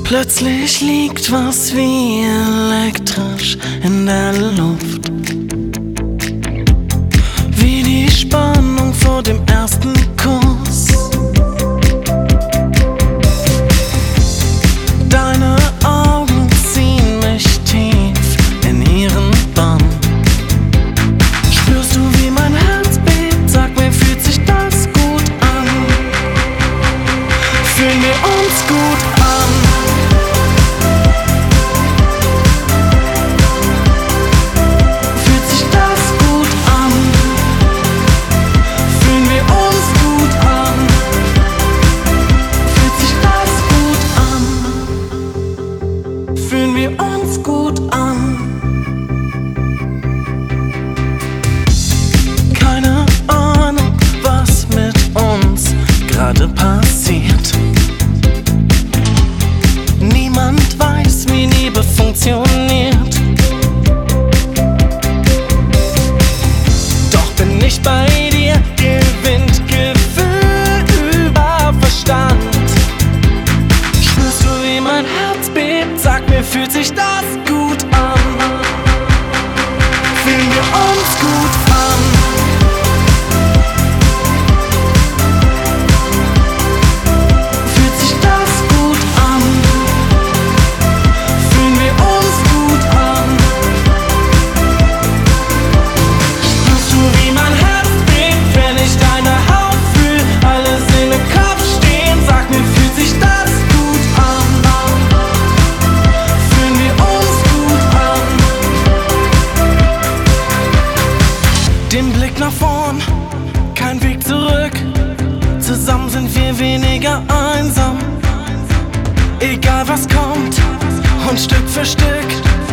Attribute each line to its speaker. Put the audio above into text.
Speaker 1: Plötzlich liegt was wie elektrisch in der Luft, wie die Spannung vor dem ersten Kuss. Deine Augen ziehen mich tief in ihren Bann. Spürst du, wie mein Herz bebt? Sag mir, fühlt sich das gut an? Fühlen wir uns gut an? Fühlt sich das gut an? Fühlen wir uns gut an? Fühlt sich das gut an? Fühlen wir uns gut an? Keine Ahnung, was mit uns gerade passiert. Niemand weiß, wie Liebe funktioniert. Doch bin ich bei dir, gewinnt Gefühl über Verstand. Spürst du, wie mein Herz bebt? Sag mir, fühlt sich das gut an? Fühlen wir uns gut an? Fühlt sich das gut an? Fühlen wir uns gut an? Spürst du, wie mein Herz bebt, wenn ich deine Haut fühl? Alles in den Kopf stehen, sag mir, fühlt sich das gut an? Fühlen wir uns gut an? Den Blick nach vorn, kein Weg zurück. Zusammen sind wir weniger einsam. Egal was kommt und Stück für Stück